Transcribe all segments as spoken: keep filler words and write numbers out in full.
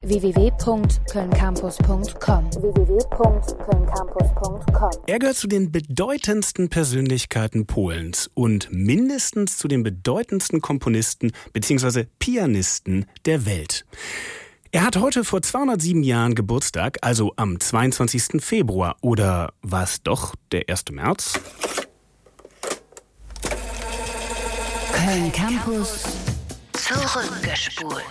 w w w punkt köln campus punkt com w w w punkt köln campus punkt com. Er gehört zu den bedeutendsten Persönlichkeiten Polens und mindestens zu den bedeutendsten Komponisten bzw. Pianisten der Welt. Er hat heute vor zweihundertsieben Jahren Geburtstag, also am zweiundzwanzigsten Februar. Oder war es doch der erste März? Köln Campus zurückgespult.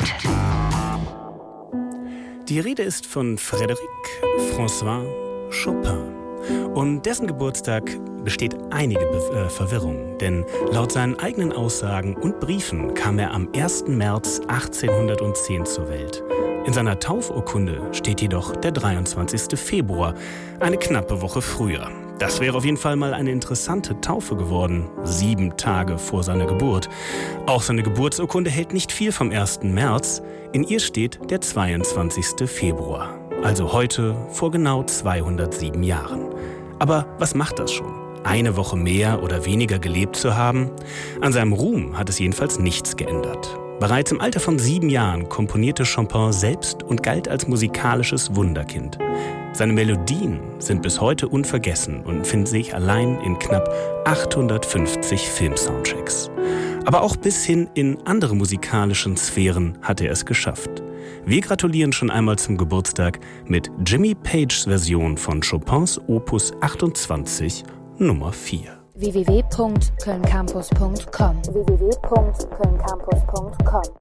Die Rede ist von Frédéric François Chopin. Und dessen Geburtstag besteht einige Be- äh, Verwirrung, denn laut seinen eigenen Aussagen und Briefen kam er am ersten März achtzehnhundertzehn zur Welt. In seiner Taufurkunde steht jedoch der dreiundzwanzigste Februar, eine knappe Woche früher. Das wäre auf jeden Fall mal eine interessante Taufe geworden, sieben Tage vor seiner Geburt. Auch seine Geburtsurkunde hält nicht viel vom ersten März. In ihr steht der zweiundzwanzigste Februar, also heute vor genau zweihundertsieben Jahren. Aber was macht das schon? Eine Woche mehr oder weniger gelebt zu haben? An seinem Ruhm hat es jedenfalls nichts geändert. Bereits im Alter von sieben Jahren komponierte Chopin selbst und galt als musikalisches Wunderkind. Seine Melodien sind bis heute unvergessen und finden sich allein in knapp achthundertfünfzig Filmsoundtracks. Aber auch bis hin in andere musikalischen Sphären hat er es geschafft. Wir gratulieren schon einmal zum Geburtstag mit Jimmy Pages Version von Chopins Opus achtundzwanzig Nummer vier. w w w punkt köln campus punkt com w w w punkt köln campus punkt com